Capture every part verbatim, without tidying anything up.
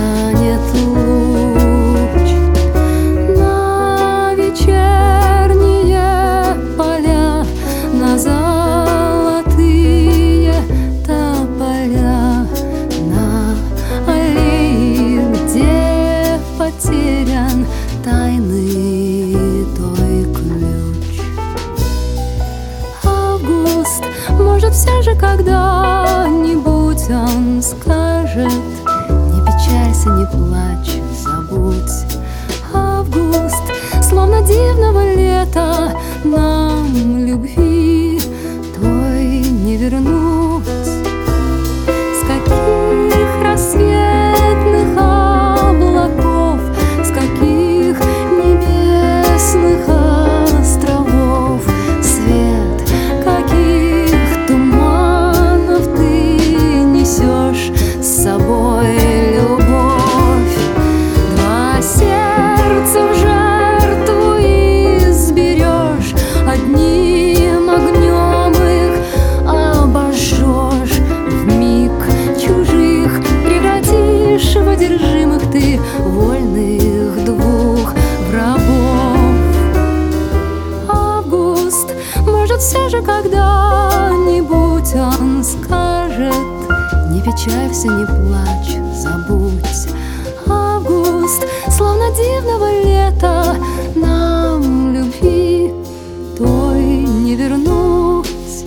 станет луч на вечерние поля, на золотые тополя, на аллеи, где потерян тайный той ключ. Август, может, все же когда-нибудь он скажет: не печалься, не плачь, забудь. Август, словно дивного лета, нам любви той не вернуть. С каких рассветных облаков, с каких небесных островов, свет каких туманов ты несешь с собой, любовь. Два сердца в жертву изберешь, одним огнем их обожжешь, вмиг чужих превратишь в одержимых ты вольных двух врагов. Август, может, все же когда-нибудь он скажет: не печалься, не плачь, забудь. Август, словно дивного лета, нам любви той не вернуть.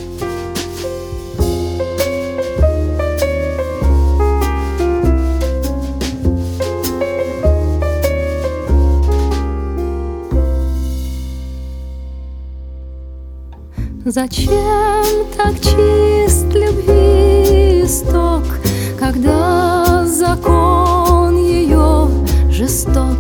Зачем так чист любви исток, когда закон ее жесток?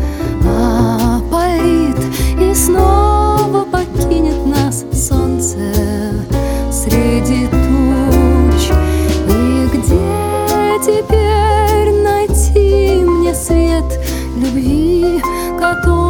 Опалит и снова покинет нас солнце среди туч. И где теперь найти мне свет любви, который